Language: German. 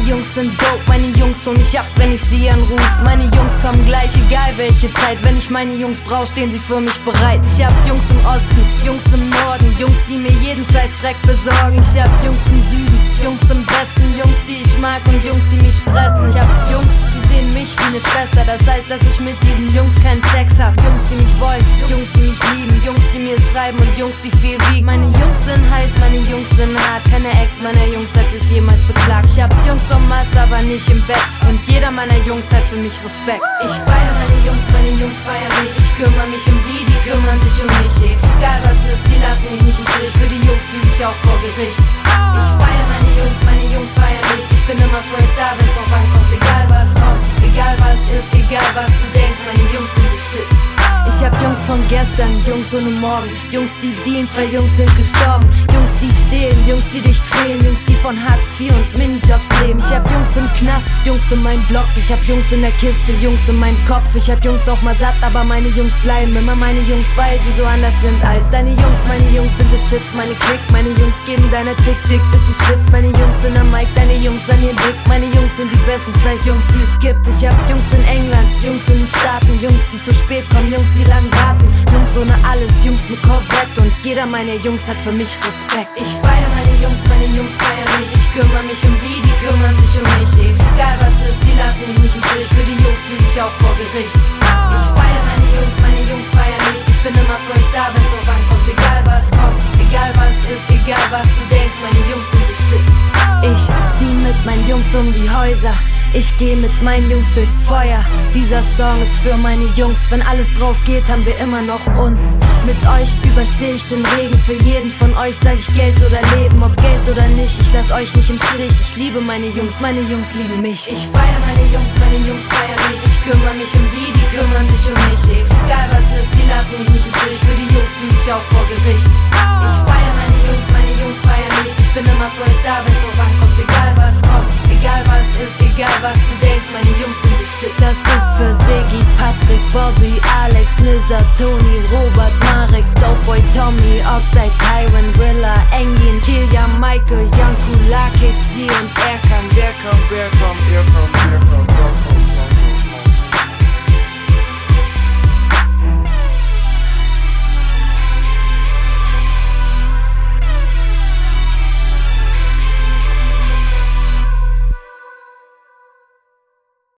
Jungs sind dope, meine Jungs holen mich ab, wenn ich sie anruf. Meine Jungs kommen gleich, egal welche Zeit. Wenn ich meine Jungs brauch, stehen sie für mich bereit. Ich hab Jungs im Osten, Jungs im Norden, Jungs, die mir jeden scheiß Dreck besorgen. Ich hab Jungs im Süden, Jungs im Westen, Jungs, die ich mag und Jungs, die mich stressen. Ich hab Jungs, die sehen mich wie eine Schwester, das heißt, dass ich mit diesen Jungs keinen Sex hab. Jungs, die mich wollen, Jungs, die mich lieben, Jungs, die mir schreiben und Jungs, die viel wiegen. Meine Jungs sind heiß, meine Jungs sind hart, keine Ex meiner Jungs hat sich jemals beklagt. Ich hab Jungs en masse, aber nicht im Bett, und jeder meiner Jungs hat für mich Respekt. Ich feier meine Jungs feiern mich. Ich kümmere mich um die, die kümmern sich um mich. Egal was ist, die lassen mich nicht im Stich. Für die Jungs lüge ich auch vor Gericht. Ich feier meine Jungs feiern mich. Ich bin immer für euch da, wenn's drauf ankommt. Egal was kommt, egal was ist, egal was du denkst, meine Jungs sind die Shit. Ich hab Jungs von gestern, Jungs ohne morgen, Jungs, die dienen, 2 Jungs sind gestorben. Jungs, die stehlen, Jungs, die dich quälen, Jungs, die von Hartz IV und Minijobs leben. Ich hab Jungs im Knast, Jungs in meinem Block, ich hab Jungs in der Kiste, Jungs in meinem Kopf. Ich hab Jungs auch mal satt, aber meine Jungs bleiben immer meine Jungs, weil sie so anders sind als deine Jungs. Meine Jungs sind the shit, meine Klick, meine Jungs geben deiner Chick dick, bis sie schwitzt. Meine Jungs sind am Mic, deine Jungs an ihren Dick. Meine Jungs sind die besten Scheiß-Jungs, die es gibt. Ich hab Jungs in England, Jungs in den Staaten, Jungs, die zu spät kommen, Jungs, die lang warten. Jungs ohne alles, Jungs mit Corvette, und jeder meiner Jungs hat für mich Respekt. Ich feier meine Jungs feiern mich. Ich kümmere mich um die, die kümmern sich um mich. Egal was ist, die lassen mich nicht im Stich. Für die Jungs lüge ich auch vor Gericht. Ich feier meine Jungs feiern mich. Ich bin immer für euch da, wenn's drauf ankommt. Egal was kommt, egal was ist, egal was du denkst, meine Jungs sind die Shit. Ich zieh mit meinen Jungs um die Häuser. Ich geh mit meinen Jungs durchs Feuer. Dieser Song ist für meine Jungs. Wenn alles drauf geht, haben wir immer noch uns. Mit euch übersteh ich den Regen. Für jeden von euch sag ich Geld oder Leben. Ob Geld oder nicht, ich lass euch nicht im Stich. Ich liebe meine Jungs lieben mich. Ich feier meine Jungs feiern mich. Ich kümmere mich um die, die kümmern sich um mich. Egal was ist, die lassen mich nicht im Stich. Für die Jungs lüge ich auch vor Gericht. Ich feier meine Jungs feiern mich. Ich bin immer für euch da, wenn's drauf ankommt. Egal was kommt, egal was ist, egal was du denkst, meine Jungs sind die Shit. Das ist für Segi, Patrick, Bobby, Alex, Nizza, Toni, Robert, Marek, Dopeboy, Tommy, Octay, Tyron, Rilla, Engin, Kilian, Michael, Janku, KC und Erkan.